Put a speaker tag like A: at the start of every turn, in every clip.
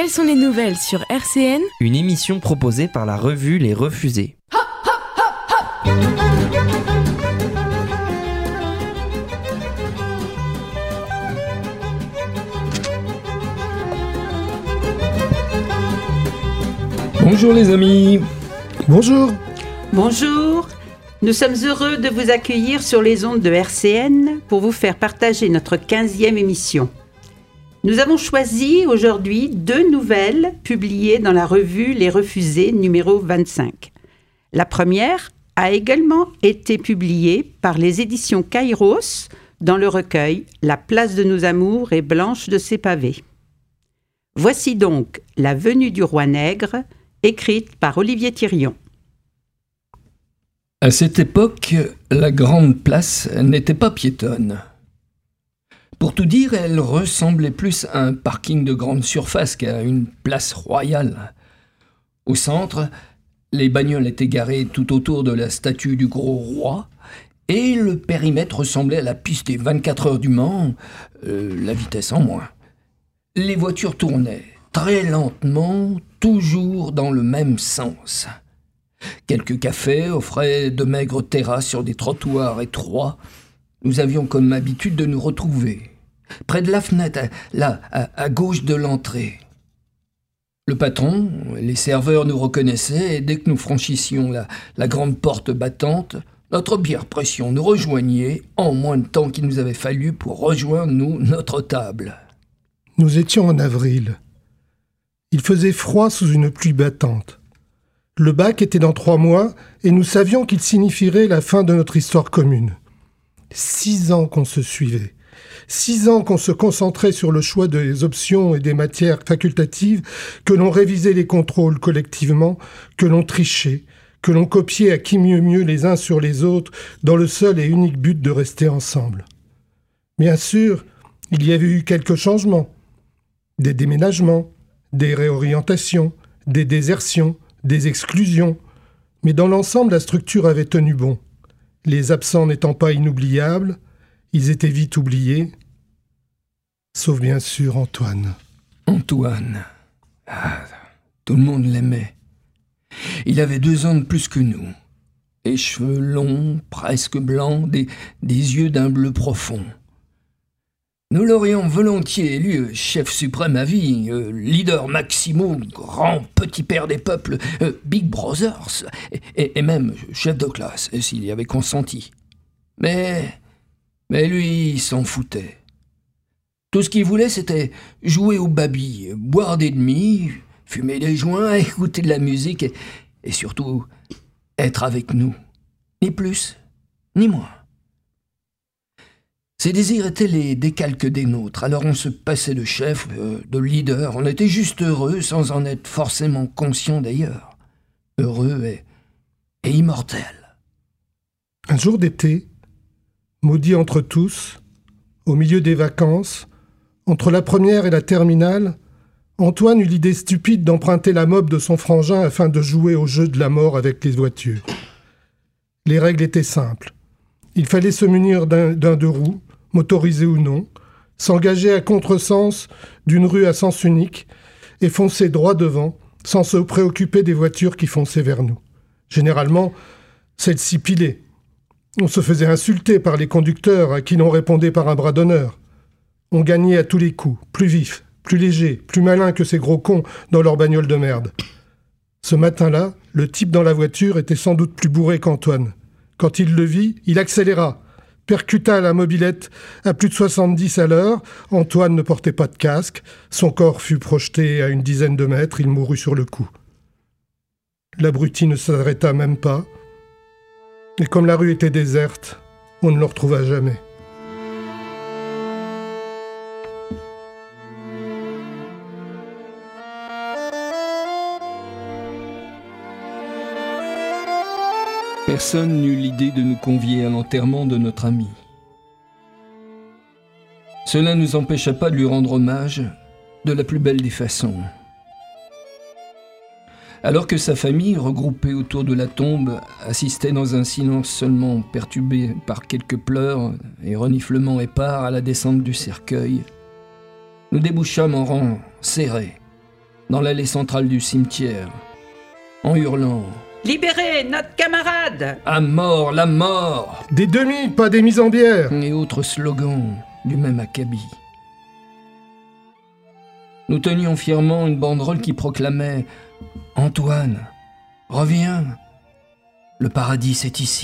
A: Quelles sont les nouvelles sur RCN ?
B: Une émission proposée par la revue Les Refusés.
C: Bonjour les amis.
D: Bonjour.
E: Bonjour. Nous sommes heureux de vous accueillir sur les ondes de RCN pour vous faire partager notre 15e émission. Nous avons choisi aujourd'hui 2 nouvelles publiées dans la revue Les Refusés numéro 25. La première a également été publiée par les éditions Kairos dans le recueil « La place de nos amours est blanche de ses pavés ». Voici donc « La venue du roi nègre » écrite par Olivier Thirion.
C: À cette époque, la grande place n'était pas piétonne. Pour tout dire, elle ressemblait plus à un parking de grande surface qu'à une place royale. Au centre, les bagnoles étaient garées tout autour de la statue du gros roi, et le périmètre ressemblait à la piste des 24 heures du Mans, la vitesse en moins. Les voitures tournaient très lentement, toujours dans le même sens. Quelques cafés offraient de maigres terrasses sur des trottoirs étroits. Nous avions comme habitude de nous retrouver, près de la fenêtre, là, à gauche de l'entrée. Le patron, les serveurs nous reconnaissaient, et dès que nous franchissions la grande porte battante, notre bière pression nous rejoignait en moins de temps qu'il nous avait fallu pour rejoindre, nous, notre table.
D: Nous étions en avril. Il faisait froid sous une pluie battante. Le bac était dans 3 mois et nous savions qu'il signifierait la fin de notre histoire commune. 6 ans qu'on se suivait. 6 ans qu'on se concentrait sur le choix des options et des matières facultatives, que l'on révisait les contrôles collectivement, que l'on trichait, que l'on copiait à qui mieux les uns sur les autres dans le seul et unique but de rester ensemble. Bien sûr, il y avait eu quelques changements. Des déménagements, des réorientations, des désertions, des exclusions. Mais dans l'ensemble, la structure avait tenu bon. Les absents n'étant pas inoubliables, ils étaient vite oubliés. Sauf bien sûr Antoine.
C: Antoine. Tout le monde l'aimait. Il avait 2 ans de plus que nous. Les cheveux longs, presque blancs, des yeux d'un bleu profond. Nous l'aurions volontiers élu chef suprême à vie, leader maximo, grand petit père des peuples, Big Brothers, et même chef de classe, s'il y avait consenti. Mais lui, il s'en foutait. Tout ce qu'il voulait, c'était jouer au baby, boire des demi, fumer des joints, écouter de la musique, et surtout être avec nous. Ni plus, ni moins. Ses désirs étaient les décalques des nôtres, alors on se passait de chef, de leader, on était juste heureux sans en être forcément conscient d'ailleurs. Heureux et immortel.
D: Un jour d'été, maudit entre tous, au milieu des vacances, entre la première et la terminale, Antoine eut l'idée stupide d'emprunter la mob de son frangin afin de jouer au jeu de la mort avec les voitures. Les règles étaient simples. Il fallait se munir d'un 2 roues, motorisé ou non, s'engager à contresens d'une rue à sens unique et foncer droit devant, sans se préoccuper des voitures qui fonçaient vers nous. Généralement, celles-ci pilaient. On se faisait insulter par les conducteurs à qui l'on répondait par un bras d'honneur. On gagnait à tous les coups, plus vif, plus léger, plus malin que ces gros cons dans leur bagnole de merde. Ce matin-là, le type dans la voiture était sans doute plus bourré qu'Antoine. Quand il le vit, il accéléra, percuta la mobilette à plus de 70 à l'heure. Antoine ne portait pas de casque. Son corps fut projeté à une dizaine de mètres. Il mourut sur le coup. L'abruti ne s'arrêta même pas. Et comme la rue était déserte, on ne le retrouva jamais.
C: Personne n'eut l'idée de nous convier à l'enterrement de notre ami. Cela ne nous empêcha pas de lui rendre hommage de la plus belle des façons. Alors que sa famille, regroupée autour de la tombe, assistait dans un silence seulement perturbé par quelques pleurs et reniflements épars à la descente du cercueil, nous débouchâmes en rang serré, dans l'allée centrale du cimetière, en hurlant
E: « Libérez notre camarade !»
C: « À mort, la mort !»
D: Des demi, pas des mises en bière.
C: et autres slogans du même acabit. Nous tenions fièrement une banderole qui proclamait « Antoine, reviens, le paradis c'est ici ».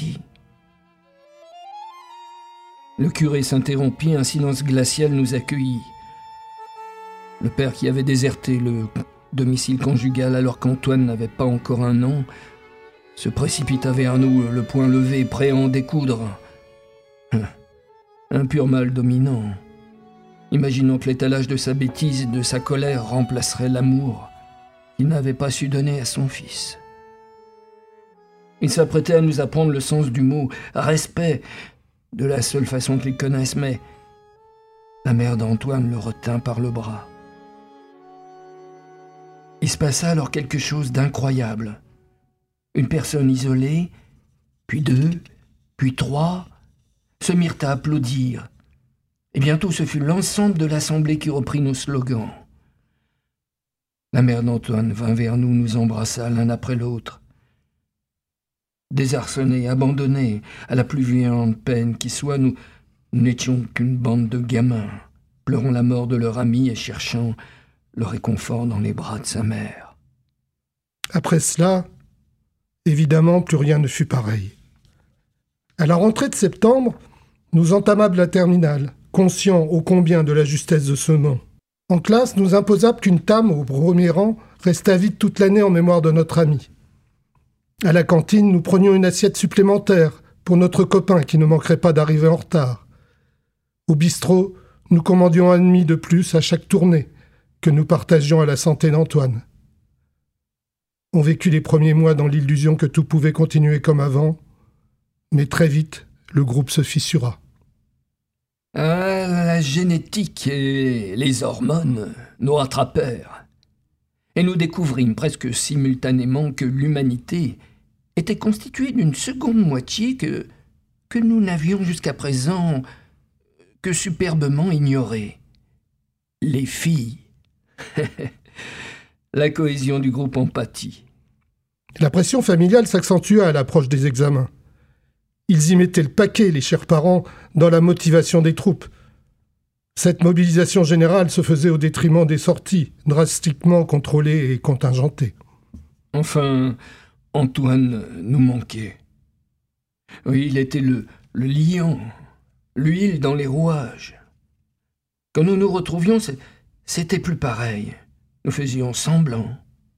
C: Le curé s'interrompit, un silence glacial nous accueillit. Le père qui avait déserté le domicile conjugal alors qu'Antoine n'avait pas encore 1 an, se précipita vers nous, le poing levé, prêt à en découdre. Un pur mal dominant. Imaginant que l'étalage de sa bêtise et de sa colère remplacerait l'amour qu'il n'avait pas su donner à son fils. Il s'apprêtait à nous apprendre le sens du mot « respect », de la seule façon qu'il connaisse, mais la mère d'Antoine le retint par le bras. Il se passa alors quelque chose d'incroyable. Une personne isolée, puis 2, puis 3, se mirent à applaudir. Et bientôt ce fut l'ensemble de l'assemblée qui reprit nos slogans. La mère d'Antoine vint vers nous, nous embrassa l'un après l'autre. Désarçonnés, abandonnés à la plus violente peine qui soit, nous n'étions qu'une bande de gamins, pleurant la mort de leur ami et cherchant le réconfort dans les bras de sa mère.
D: Après cela, évidemment, plus rien ne fut pareil. À la rentrée de septembre, nous entamâmes la terminale, conscients ô combien de la justesse de ce nom. En classe, nous imposâmes qu'une tame au premier rang restât vide toute l'année en mémoire de notre ami. À la cantine, nous prenions une assiette supplémentaire pour notre copain qui ne manquerait pas d'arriver en retard. Au bistrot, nous commandions 1 demi de plus à chaque tournée, que nous partagions à la santé d'Antoine. On vécut les premiers mois dans l'illusion que tout pouvait continuer comme avant, mais très vite, le groupe se fissura.
C: La génétique et les hormones nous rattrapèrent. Et nous découvrîmes presque simultanément que l'humanité était constituée d'une seconde moitié que nous n'avions jusqu'à présent que superbement ignorée. Les filles. La cohésion du groupe en pâtit.
D: La pression familiale s'accentua à l'approche des examens. Ils y mettaient le paquet, les chers parents, dans la motivation des troupes. Cette mobilisation générale se faisait au détriment des sorties, drastiquement contrôlées et contingentées.
C: Enfin, Antoine nous manquait. Oui, il était le liant, l'huile dans les rouages. Quand nous nous retrouvions, c'était plus pareil. Nous faisions semblant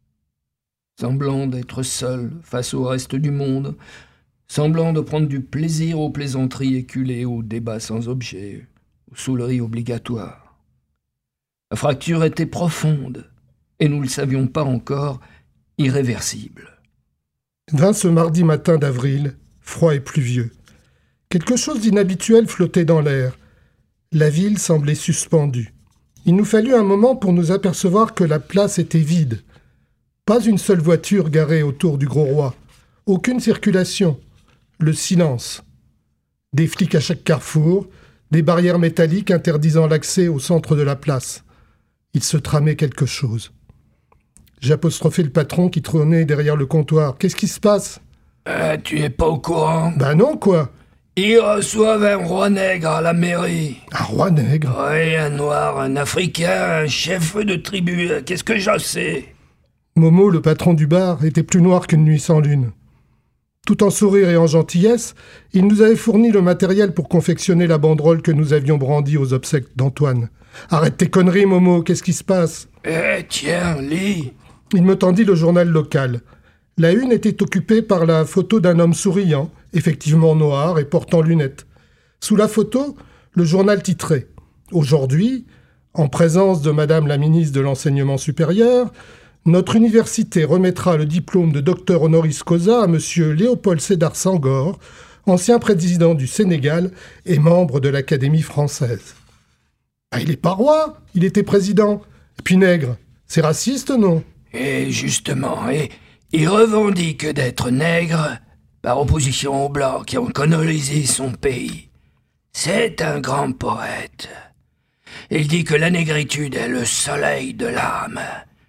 C: d'être seuls face au reste du monde, semblant de prendre du plaisir aux plaisanteries éculées, aux débats sans objet, aux saouleries obligatoires. La fracture était profonde, et nous ne le savions pas encore, irréversible.
D: Vint ce mardi matin d'avril, froid et pluvieux. Quelque chose d'inhabituel flottait dans l'air. La ville semblait suspendue. Il nous fallut un moment pour nous apercevoir que la place était vide. Pas une seule voiture garée autour du Gros Roi. Aucune circulation. Le silence. Des flics à chaque carrefour, des barrières métalliques interdisant l'accès au centre de la place. Il se tramait quelque chose. J'apostrophai le patron qui trônait derrière le comptoir. « Qu'est-ce qui se passe ?»«
C: Tu es pas au courant ?»«
D: Ben non, quoi !»«
C: Ils reçoivent un roi nègre à la mairie. »«
D: Un roi nègre ?»«
C: Oui, un noir, un africain, un chef de tribu, qu'est-ce que j'en sais ?»
D: Momo, le patron du bar, était plus noir qu'une nuit sans lune. Tout en sourire et en gentillesse, il nous avait fourni le matériel pour confectionner la banderole que nous avions brandie aux obsèques d'Antoine. « Arrête tes conneries, Momo, qu'est-ce qui se passe ?»«
C: Tiens, lis !»
D: Il me tendit le journal local. La une était occupée par la photo d'un homme souriant, effectivement noir et portant lunettes. Sous la photo, le journal titrait « Aujourd'hui, en présence de Madame la ministre de l'Enseignement supérieur, notre université remettra le diplôme de docteur honoris causa à Monsieur Léopold Sédar Senghor, ancien président du Sénégal et membre de l'Académie française. » Ah, il est pas roi, il était président. Et puis nègre, c'est raciste, non ?
C: Et justement, il revendique d'être nègre par opposition aux Blancs qui ont colonisé son pays. C'est un grand poète. Il dit que la négritude est le soleil de l'âme.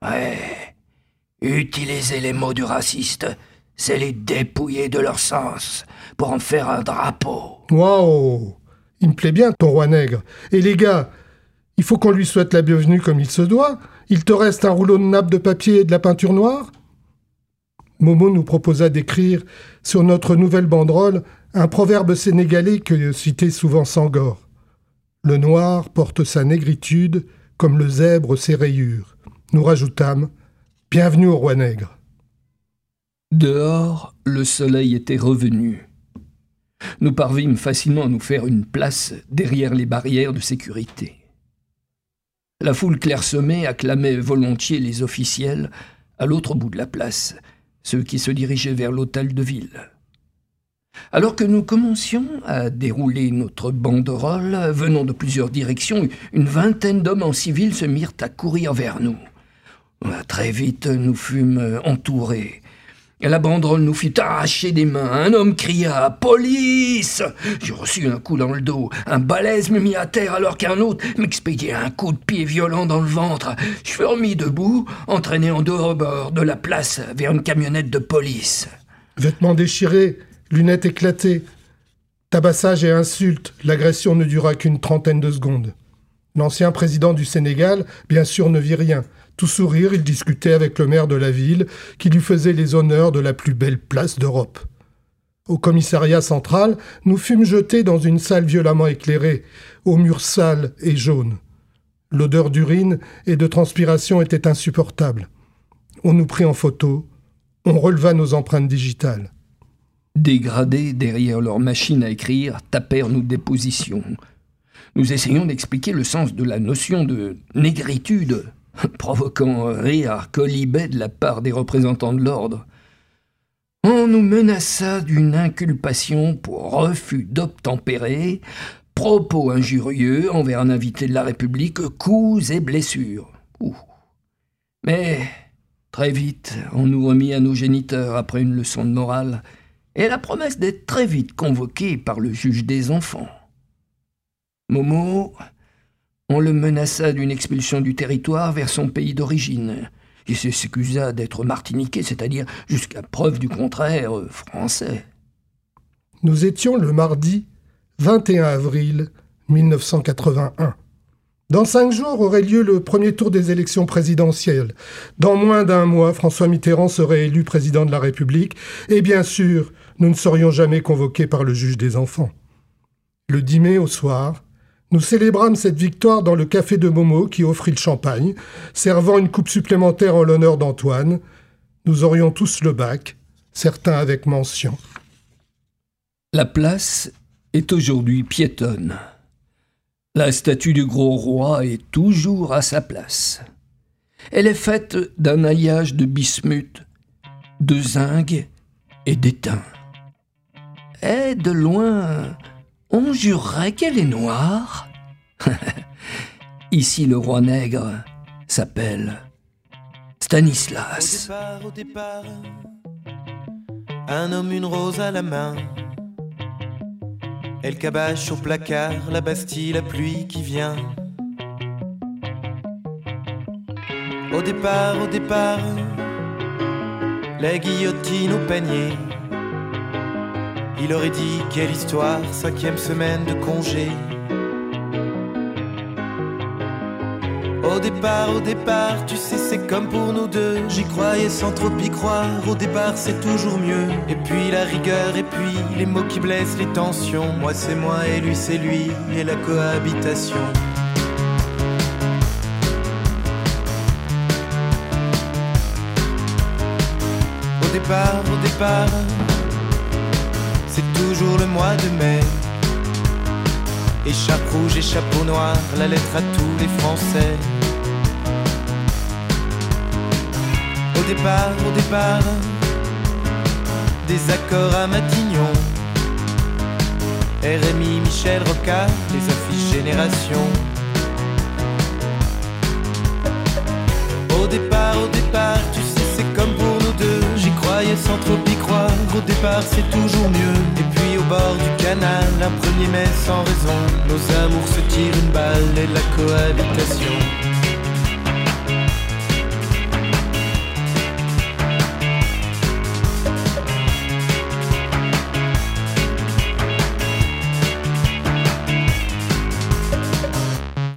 C: Ouais, utiliser les mots du raciste, c'est les dépouiller de leur sens pour en faire un drapeau.
D: Waouh! Il me plaît bien, ton roi nègre. Et les gars, il faut qu'on lui souhaite la bienvenue comme il se doit. Il te reste un rouleau de nappe de papier et de la peinture noire? Momo nous proposa d'écrire sur notre nouvelle banderole un proverbe sénégalais que citait souvent Senghor. Le noir porte sa négritude comme le zèbre ses rayures. Nous rajoutâmes « Bienvenue au roi nègre ».
C: Dehors, le soleil était revenu. Nous parvîmes facilement à nous faire une place derrière les barrières de sécurité. La foule clairsemée acclamait volontiers les officiels à l'autre bout de la place, ceux qui se dirigeaient vers l'hôtel de ville. Alors que nous commencions à dérouler notre banderole, venant de plusieurs directions, une vingtaine d'hommes en civil se mirent à courir vers nous. Très vite, nous fûmes entourés. La banderole nous fut arrachée des mains. Un homme cria « Police !» J'ai reçu un coup dans le dos. Un balèze me mit à terre alors qu'un autre m'expédiait un coup de pied violent dans le ventre. Je fus remis debout, entraîné en dehors de la place vers une camionnette de police.
D: Vêtements déchirés, lunettes éclatées, tabassage et insultes. L'agression ne dura qu'une trentaine de secondes. L'ancien président du Sénégal, bien sûr, ne vit rien. Tout sourire, il discutait avec le maire de la ville, qui lui faisait les honneurs de la plus belle place d'Europe. Au commissariat central, nous fûmes jetés dans une salle violemment éclairée, aux murs sales et jaunes. L'odeur d'urine et de transpiration était insupportable. On nous prit en photo, on releva nos empreintes digitales.
C: Dégradés derrière leur machine à écrire, tapèrent nos dépositions. Nous essayons d'expliquer le sens de la notion de négritude, provoquant rire quolibet de la part des représentants de l'ordre. On nous menaça d'une inculpation pour refus d'obtempérer, propos injurieux envers un invité de la République, coups et blessures. Mais très vite, on nous remit à nos géniteurs après une leçon de morale et la promesse d'être très vite convoqués par le juge des enfants. Momo, on le menaça d'une expulsion du territoire vers son pays d'origine. Il s'excusa d'être martiniquais, c'est-à-dire, jusqu'à preuve du contraire, français.
D: Nous étions le mardi 21 avril 1981. Dans 5 jours aurait lieu le premier tour des élections présidentielles. Dans moins d'un mois, François Mitterrand serait élu président de la République. Et bien sûr, nous ne serions jamais convoqués par le juge des enfants. Le 10 mai au soir, nous célébrâmes cette victoire dans le café de Momo qui offrit le champagne, servant une coupe supplémentaire en l'honneur d'Antoine. Nous aurions tous le bac, certains avec mention.
C: La place est aujourd'hui piétonne. La statue du gros roi est toujours à sa place. Elle est faite d'un alliage de bismuth, de zinc et d'étain. Et de loin, on jurerait qu'elle est noire. Ici, le roi nègre s'appelle Stanislas.
F: Au départ, un homme, une rose à la main. Elle cabache au placard, la Bastille, la pluie qui vient. Au départ, la guillotine au panier. Il aurait dit quelle histoire, 5e semaine de congé. Au départ, tu sais c'est comme pour nous deux. J'y croyais sans trop y croire, au départ c'est toujours mieux. Et puis la rigueur, et puis les mots qui blessent les tensions. Moi c'est moi et lui c'est lui, et la cohabitation. Au départ, c'est toujours le mois de mai. Écharpe rouge et chapeau noir, la lettre à tous les Français. Au départ, des accords à Matignon. RMI, Michel Rocard, les affiches Génération. Au départ, tu sais c'est comme pour nous deux. J'y croyais sans trop y croire, au départ c'est toujours mieux. Et puis au bord du canal, un 1er mai sans raison, nos amours se tirent une balle et la cohabitation.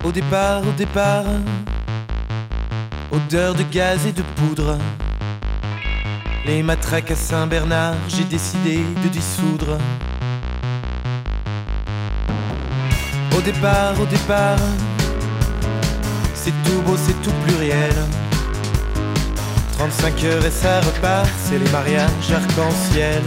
F: Au départ, odeur de gaz et de poudre. Les matraques à Saint-Bernard, j'ai décidé de dissoudre. Au départ, c'est tout beau, c'est tout pluriel. 35 heures et ça repart, c'est les mariages arc-en-ciel.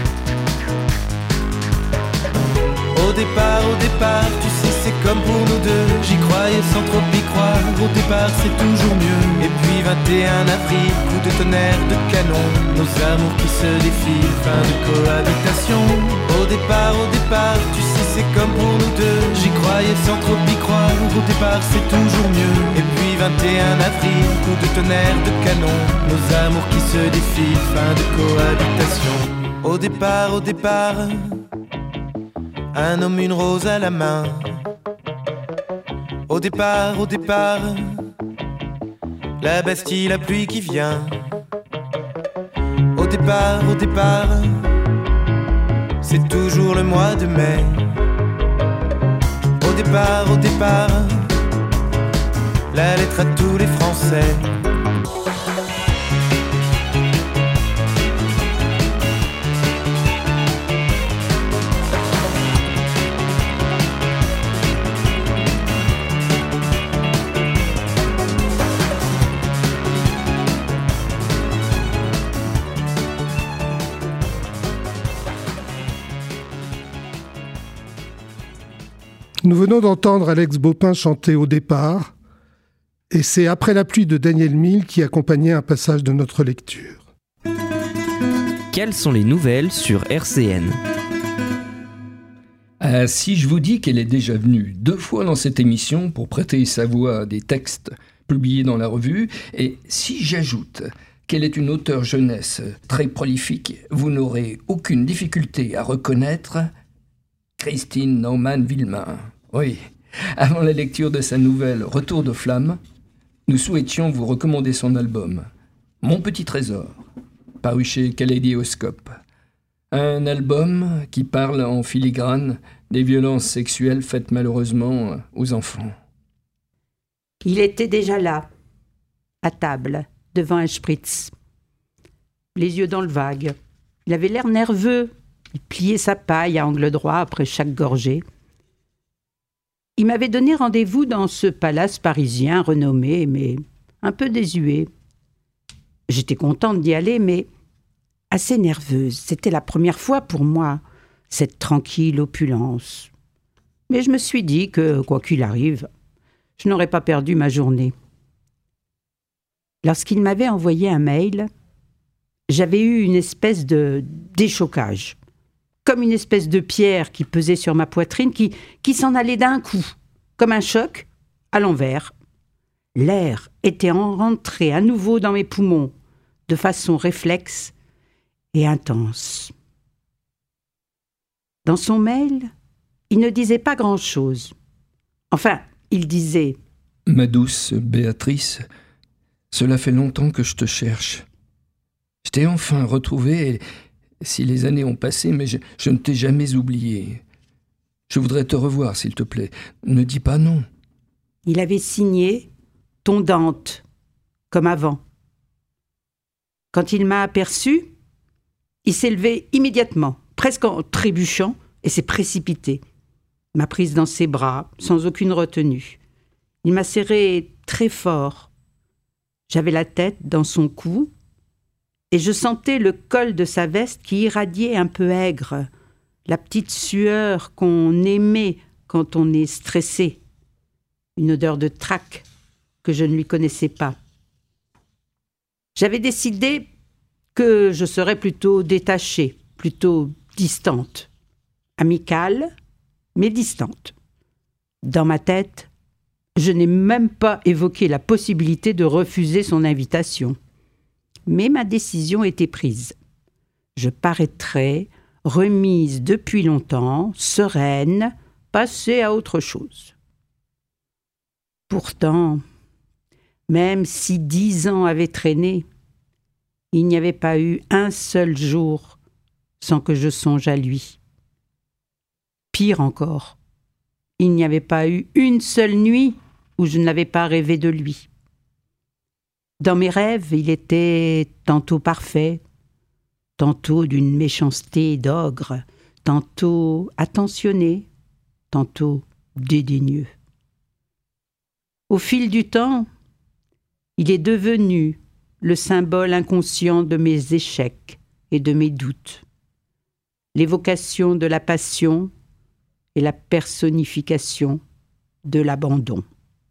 F: Au départ, tu sais c'est comme pour nous deux. J'y croyais sans trop y croire, au départ c'est toujours mieux. Et puis 21 avril, coup de tonnerre, de canon, nos amours qui se défilent, fin de cohabitation. Au départ, tu sais c'est comme pour nous deux. J'y croyais sans trop y croire, au départ c'est toujours mieux. Et puis 21 avril, coup de tonnerre, de canon, nos amours qui se défilent, fin de cohabitation. Au départ, un homme, une rose à la main. Au départ, la Bastille, la pluie qui vient. Au départ, c'est toujours le mois de mai. Au départ, la lettre à tous les Français.
D: Nous venons d'entendre Alex Baupin chanter Au départ, et c'est Après la pluie de Daniel Mille qui accompagnait un passage de notre lecture.
B: Quelles sont les nouvelles sur RCN ?
C: Si je vous dis qu'elle est déjà venue 2 fois dans cette émission pour prêter sa voix à des textes publiés dans la revue, et si j'ajoute qu'elle est une auteure jeunesse très prolifique, vous n'aurez aucune difficulté à reconnaître Christine Naumann-Vilhelmin. Oui, avant la lecture de sa nouvelle Retour de flamme, nous souhaitions vous recommander son album Mon petit trésor, paru chez Kaléidoscope. Un album qui parle en filigrane des violences sexuelles faites malheureusement aux enfants.
E: Il était déjà là, à table, devant un spritz. Les yeux dans le vague. Il avait l'air nerveux. Il pliait sa paille à angle droit après chaque gorgée. Il m'avait donné rendez-vous dans ce palace parisien renommé, mais un peu désuet. J'étais contente d'y aller, mais assez nerveuse. C'était la première fois pour moi, cette tranquille opulence. Mais je me suis dit que, quoi qu'il arrive, je n'aurais pas perdu ma journée. Lorsqu'il m'avait envoyé un mail, j'avais eu une espèce de déchocage. Comme une espèce de pierre qui pesait sur ma poitrine, qui s'en allait d'un coup, comme un choc, à l'envers. L'air était rentré à nouveau dans mes poumons, de façon réflexe et intense. Dans son mail, il ne disait pas grand-chose. Enfin, il disait
C: « Ma douce Béatrice, cela fait longtemps que je te cherche. Je t'ai enfin retrouvée et si les années ont passé, mais je ne t'ai jamais oublié. Je voudrais te revoir, s'il te plaît. Ne dis pas non. »
E: Il avait signé « Ton Dante », comme avant. Quand il m'a aperçu, il s'est levé immédiatement, presque en trébuchant, et s'est précipité. M'a prise dans ses bras, sans aucune retenue. Il m'a serré très fort. J'avais la tête dans son cou, et je sentais le col de sa veste qui irradiait un peu aigre, la petite sueur qu'on aimait quand on est stressé, une odeur de trac que je ne lui connaissais pas. J'avais décidé que je serais plutôt détachée, plutôt distante, amicale, mais distante. Dans ma tête, je n'ai même pas évoqué la possibilité de refuser son invitation. Mais ma décision était prise. Je paraîtrais remise depuis longtemps, sereine, passée à autre chose. Pourtant, même si 10 ans avaient traîné, il n'y avait pas eu un seul jour sans que je songe à lui. Pire encore, il n'y avait pas eu une seule nuit où je n'avais pas rêvé de lui. Dans mes rêves, il était tantôt parfait, tantôt d'une méchanceté d'ogre, tantôt attentionné, tantôt dédaigneux. Au fil du temps, il est devenu le symbole inconscient de mes échecs et de mes doutes, l'évocation de la passion et la personnification de l'abandon.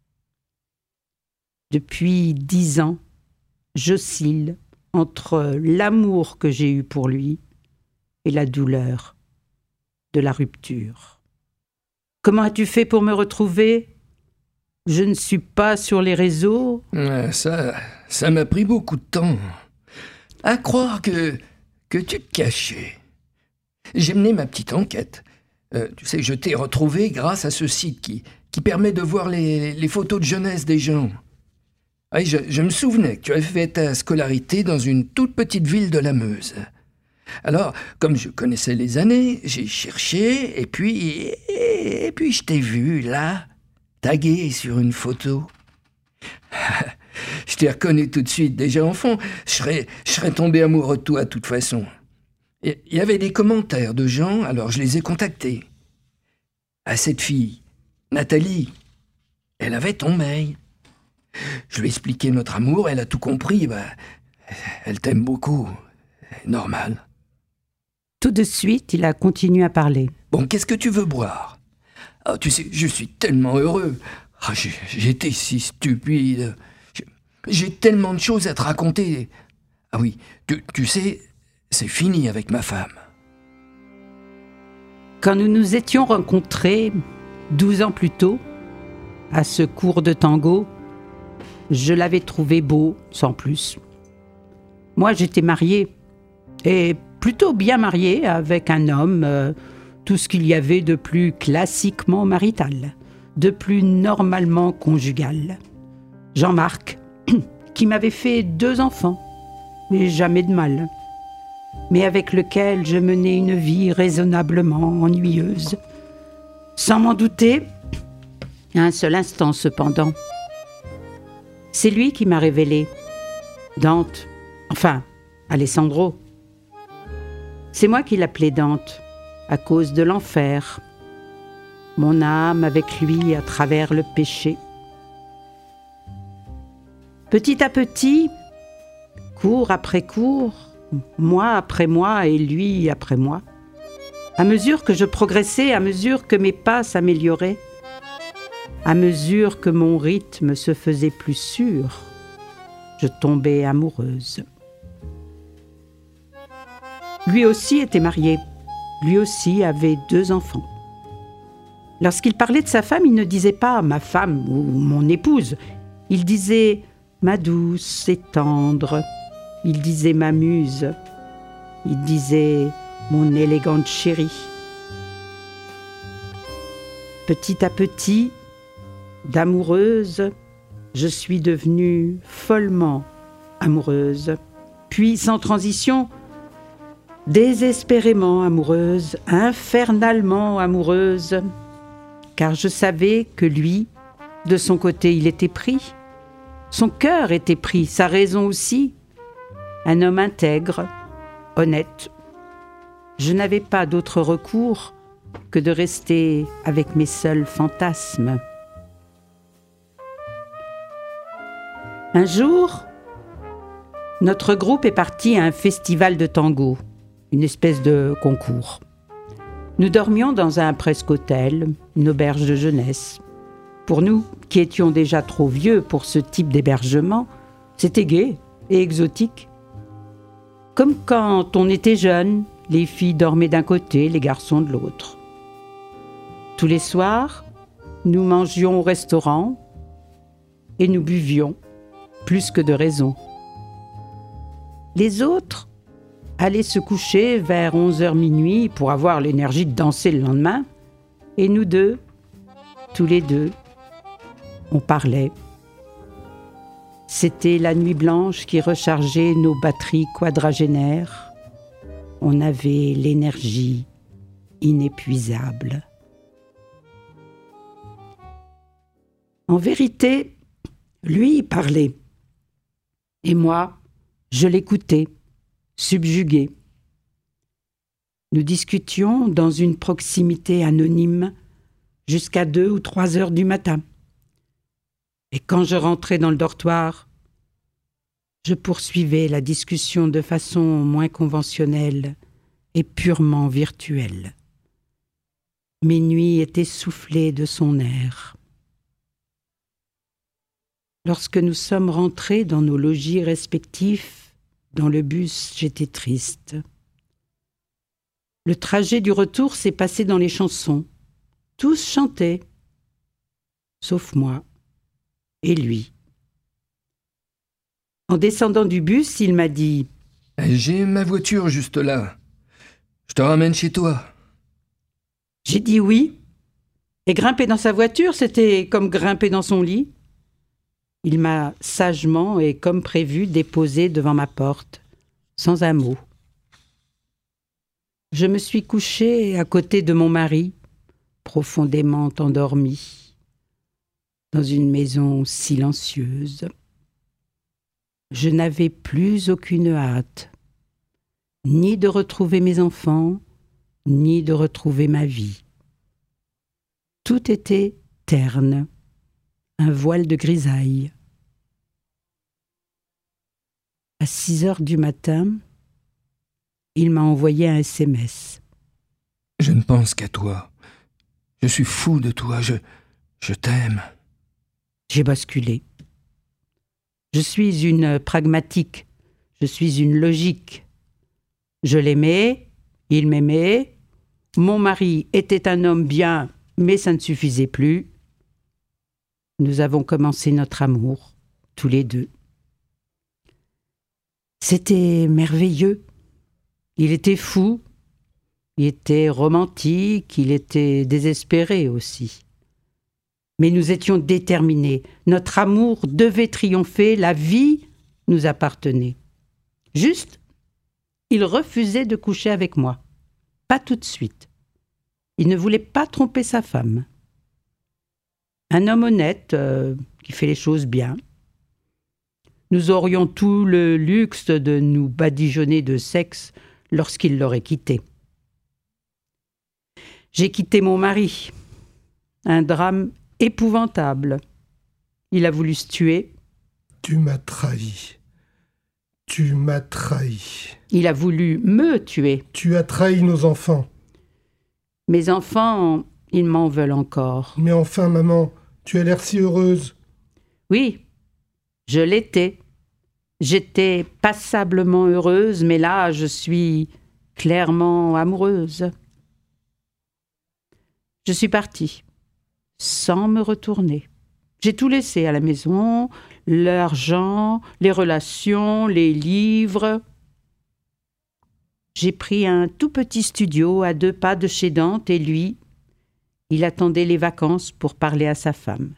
E: Depuis 10 ans, j'oscille entre l'amour que j'ai eu pour lui et la douleur de la rupture. Comment as-tu fait pour me retrouver ? Je ne suis pas sur les réseaux.
C: Ça m'a pris beaucoup de temps. À croire que tu te cachais. J'ai mené ma petite enquête. Tu sais, je t'ai retrouvé grâce à ce site qui permet de voir les photos de jeunesse des gens. Oui, je me souvenais que tu avais fait ta scolarité dans une toute petite ville de la Meuse. Alors, comme je connaissais les années, j'ai cherché et puis je t'ai vu là, tagué sur une photo. Je t'ai reconnu tout de suite, déjà enfant. Je serais tombé amoureux de toi de toute façon. Il y avait des commentaires de gens, alors je les ai contactés. À cette fille, Nathalie, elle avait ton mail. Je lui ai expliqué notre amour, elle a tout compris. Elle t'aime beaucoup. Normal.
E: Tout de suite, il a continué à parler.
C: Bon, qu'est-ce que tu veux boire ? Tu sais, je suis tellement heureux. J'étais si stupide. J'ai tellement de choses à te raconter. Ah oui, tu sais, c'est fini avec ma femme.
E: Quand nous nous étions rencontrés 12 ans plus tôt, à ce cours de tango, je l'avais trouvé beau, sans plus. Moi, j'étais mariée, et plutôt bien mariée, avec un homme, tout ce qu'il y avait de plus classiquement marital, de plus normalement conjugal. Jean-Marc, qui m'avait fait 2 enfants, mais jamais de mal, mais avec lequel je menais une vie raisonnablement ennuyeuse, sans m'en douter, un seul instant cependant. C'est lui qui m'a révélé Dante, enfin, Alessandro. C'est moi qui l'appelais Dante, à cause de l'enfer. Mon âme avec lui à travers le péché. Petit à petit, cours après cours, mois après mois et lui après moi, à mesure que je progressais, à mesure que mes pas s'amélioraient, à mesure que mon rythme se faisait plus sûr, je tombais amoureuse. Lui aussi était marié, lui aussi avait 2 enfants. Lorsqu'il parlait de sa femme, il ne disait pas « ma femme » ou « mon épouse », il disait « ma douce et tendre », il disait « ma muse », il disait « mon élégante chérie ». Petit à petit, d'amoureuse, je suis devenue follement amoureuse, puis sans transition, désespérément amoureuse, infernalement amoureuse, car je savais que lui, de son côté, il était pris. Son cœur était pris, sa raison aussi. Un homme intègre, honnête. Je n'avais pas d'autre recours que de rester avec mes seuls fantasmes. Un jour, notre groupe est parti à un festival de tango, une espèce de concours. Nous dormions dans un presque-hôtel, une auberge de jeunesse. Pour nous, qui étions déjà trop vieux pour ce type d'hébergement, c'était gai et exotique. Comme quand on était jeune, les filles dormaient d'un côté, les garçons de l'autre. Tous les soirs, nous mangions au restaurant et nous buvions, plus que de raison. Les autres allaient se coucher vers 11h minuit pour avoir l'énergie de danser le lendemain, et nous deux, tous les deux, on parlait. C'était la nuit blanche qui rechargeait nos batteries quadragénaires. On avait l'énergie inépuisable. En vérité, lui y parlait. Et moi, je l'écoutais, subjuguée. Nous discutions dans une proximité anonyme jusqu'à 2 ou 3 heures du matin. Et quand je rentrais dans le dortoir, je poursuivais la discussion de façon moins conventionnelle et purement virtuelle. Mes nuits étaient soufflées de son air. Lorsque nous sommes rentrés dans nos logis respectifs, dans le bus, j'étais triste. Le trajet du retour s'est passé dans les chansons. Tous chantaient, sauf moi et lui. En descendant du bus, il m'a dit
C: « J'ai ma voiture juste là. Je te ramène chez toi. »
E: J'ai dit oui. Et grimper dans sa voiture, c'était comme grimper dans son lit. Il m'a sagement et comme prévu déposé devant ma porte, sans un mot. Je me suis couchée à côté de mon mari, profondément endormi, dans une maison silencieuse. Je n'avais plus aucune hâte, ni de retrouver mes enfants, ni de retrouver ma vie. Tout était terne, un voile de grisaille. À 6 heures du matin, il m'a envoyé un SMS.
C: « Je ne pense qu'à toi. Je suis fou de toi. Je t'aime. »
E: J'ai basculé. Je suis une pragmatique. Je suis une logique. Je l'aimais, il m'aimait. Mon mari était un homme bien, mais ça ne suffisait plus. Nous avons commencé notre amour, tous les deux. C'était merveilleux. Il était fou, il était romantique, il était désespéré aussi. Mais nous étions déterminés. Notre amour devait triompher, la vie nous appartenait. Juste, il refusait de coucher avec moi. Pas tout de suite. Il ne voulait pas tromper sa femme. Un homme honnête, qui fait les choses bien. Nous aurions tout le luxe de nous badigeonner de sexe lorsqu'il l'aurait quitté. J'ai quitté mon mari. Un drame épouvantable. Il a voulu se tuer.
D: Tu m'as trahi. Tu m'as trahi.
E: Il a voulu me tuer.
D: Tu as trahi nos enfants.
E: Mes enfants, ils m'en veulent encore.
D: Mais enfin, maman, tu as l'air si heureuse.
E: Oui, je l'étais. J'étais passablement heureuse, mais là, je suis clairement amoureuse. Je suis partie, sans me retourner. J'ai tout laissé à la maison, l'argent, les relations, les livres. J'ai pris un tout petit studio à 2 pas de chez Dante et lui, il attendait les vacances pour parler à sa femme.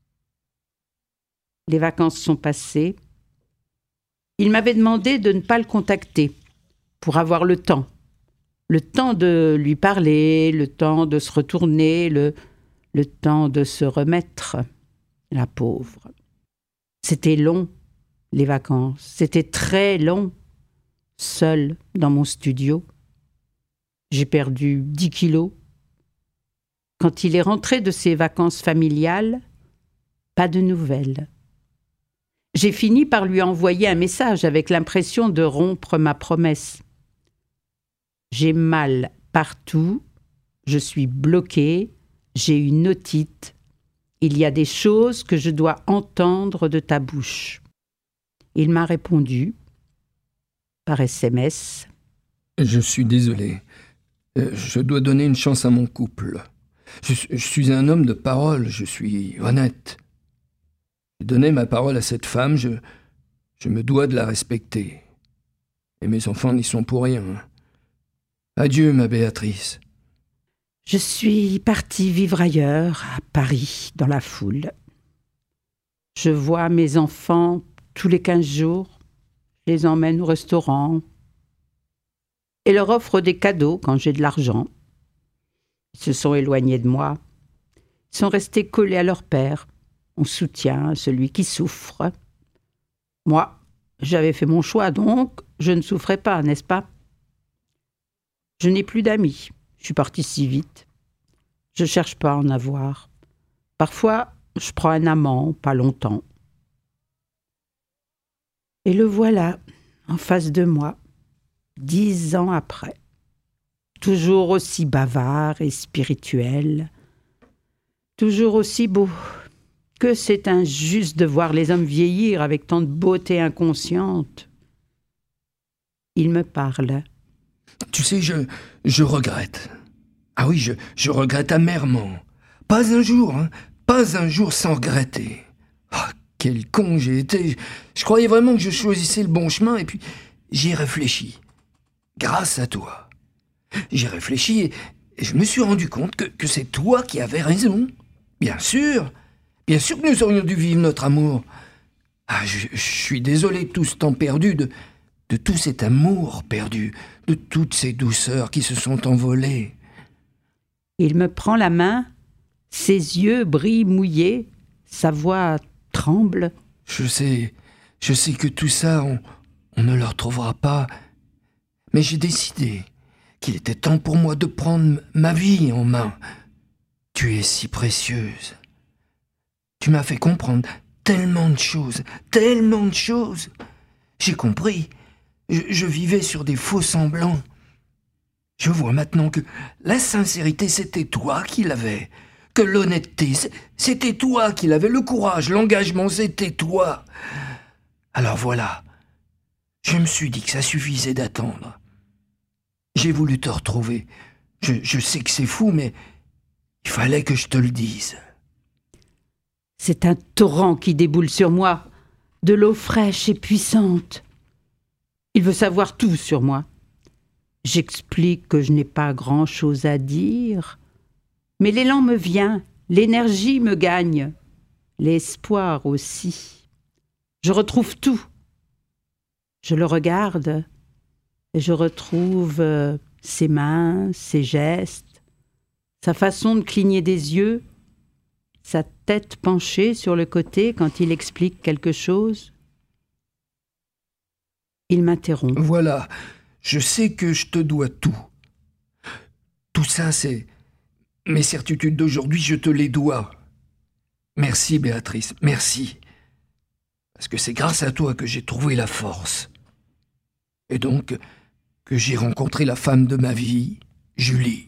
E: Les vacances sont passées. Il m'avait demandé de ne pas le contacter pour avoir le temps de lui parler, le temps de se retourner, le temps de se remettre, la pauvre. C'était long, les vacances, c'était très long, seule dans mon studio. J'ai perdu 10 kilos. Quand il est rentré de ses vacances familiales, pas de nouvelles. J'ai fini par lui envoyer un message avec l'impression de rompre ma promesse. J'ai mal partout, je suis bloquée, j'ai une otite. Il y a des choses que je dois entendre de ta bouche. Il m'a répondu par SMS.
C: Je suis désolé. Je dois donner une chance à mon couple. Je suis un homme de parole, je suis honnête. J'ai donné ma parole à cette femme, je me dois de la respecter. Et mes enfants n'y sont pour rien. Adieu, ma Béatrice.
E: Je suis partie vivre ailleurs, à Paris, dans la foule. Je vois mes enfants tous les 15 jours. Je les emmène au restaurant et leur offre des cadeaux quand j'ai de l'argent. Ils se sont éloignés de moi. Ils sont restés collés à leur père. On soutient celui qui souffre. Moi, j'avais fait mon choix, donc je ne souffrais pas, n'est-ce pas? Je n'ai plus d'amis. Je suis partie si vite. Je cherche pas à en avoir. Parfois, je prends un amant, pas longtemps. Et le voilà, en face de moi, 10 ans après. Toujours aussi bavard et spirituel. Toujours aussi beau. Que c'est injuste de voir les hommes vieillir avec tant de beauté inconsciente. Il me parle.
C: Tu sais, je regrette. Ah oui, je regrette amèrement. Pas un jour, pas un jour sans regretter. Ah, quel con j'ai été. Je croyais vraiment que je choisissais le bon chemin et puis j'y ai réfléchi. Grâce à toi. J'ai réfléchi et je me suis rendu compte que c'est toi qui avais raison. Bien sûr que nous aurions dû vivre notre amour. Ah, je suis désolé de tout ce temps perdu, de tout cet amour perdu, de toutes ces douceurs qui se sont envolées.
E: Il me prend la main, ses yeux brillent mouillés, sa voix tremble.
C: Je sais que tout ça, on ne le retrouvera pas, mais j'ai décidé qu'il était temps pour moi de prendre ma vie en main. Tu es si précieuse. Tu m'as fait comprendre tellement de choses. J'ai compris. Je vivais sur des faux semblants. Je vois maintenant que la sincérité, c'était toi qui l'avais. Que l'honnêteté, c'était toi qui l'avais. Le courage, l'engagement, c'était toi. Alors voilà. Je me suis dit que ça suffisait d'attendre. J'ai voulu te retrouver. Je sais que c'est fou, mais il fallait que je te le dise.
E: C'est un torrent qui déboule sur moi, de l'eau fraîche et puissante. Il veut savoir tout sur moi. J'explique que je n'ai pas grand-chose à dire, mais l'élan me vient, l'énergie me gagne, l'espoir aussi. Je retrouve tout. Je le regarde et je retrouve ses mains, ses gestes, sa façon de cligner des yeux, sa tête penchée sur le côté quand il explique quelque chose. Il m'interrompt.
C: Voilà, je sais que je te dois tout. Tout ça, c'est... Mes certitudes d'aujourd'hui, je te les dois. Merci, Béatrice, merci. Parce que c'est grâce à toi que j'ai trouvé la force. Et donc, que j'ai rencontré la femme de ma vie, Julie.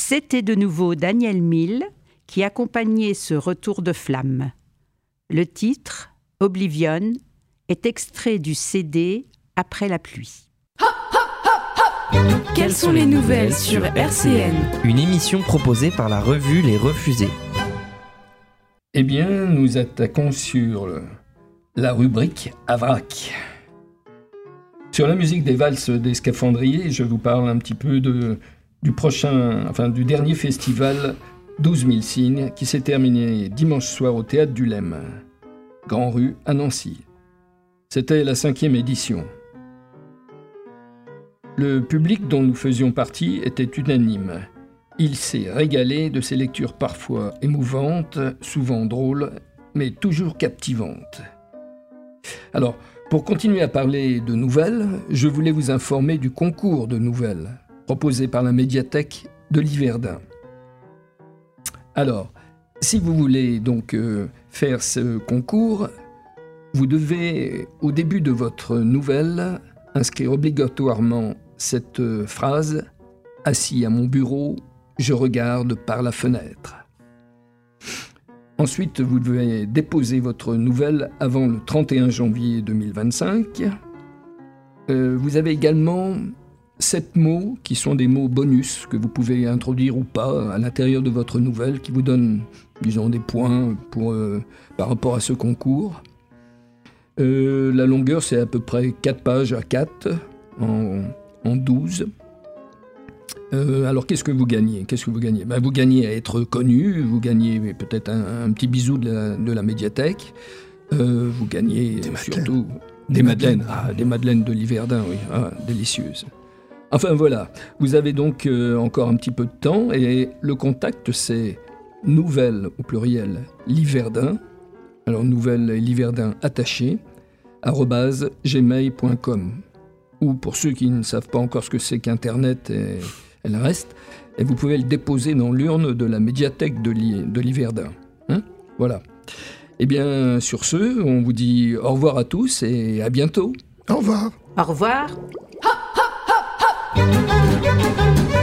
E: C'était de nouveau Daniel Mille qui accompagnait ce retour de flamme. Le titre, Oblivion, est extrait du CD Après la pluie.
A: Quelles sont les nouvelles sur RCN?
B: Une émission proposée par la revue Les Refusés.
C: Eh bien, nous attaquons sur la rubrique Avrac. Sur la musique des valses des Scaphandriers, je vous parle un petit peu du dernier festival 12 000 signes qui s'est terminé dimanche soir au Théâtre du Lem, Grand Rue à Nancy. C'était la 5e édition. Le public dont nous faisions partie était unanime. Il s'est régalé de ces lectures parfois émouvantes, souvent drôles, mais toujours captivantes. Alors, pour continuer à parler de nouvelles, je voulais vous informer du concours de nouvelles proposé par la médiathèque de Liverdun. Alors, si vous voulez donc faire ce concours, vous devez, au début de votre nouvelle, inscrire obligatoirement cette phrase « Assis à mon bureau, je regarde par la fenêtre ». Ensuite, vous devez déposer votre nouvelle avant le 31 janvier 2025. Vous avez également 7 mots qui sont des mots bonus que vous pouvez introduire ou pas à l'intérieur de votre nouvelle qui vous donnent, disons, des points par rapport à ce concours. La longueur, c'est à peu près 4 pages à 4 en 12. Alors, qu'est-ce que vous gagnez ? Vous gagnez à être connu, vous gagnez peut-être un petit bisou de la médiathèque, vous gagnez surtout des madeleines. Des madeleines de Liverdun, oui, délicieuses. Enfin voilà, vous avez donc encore un petit peu de temps et le contact c'est nouvelle au pluriel Liverdun, alors nouvelle et Liverdun attaché, @gmail.com. Ou pour ceux qui ne savent pas encore ce que c'est qu'Internet et le reste, et vous pouvez le déposer dans l'urne de la médiathèque de Liverdun. Voilà. Eh bien, sur ce, on vous dit au revoir à tous et à bientôt.
D: Au revoir.
E: Au revoir.
G: Ha ha ha ha!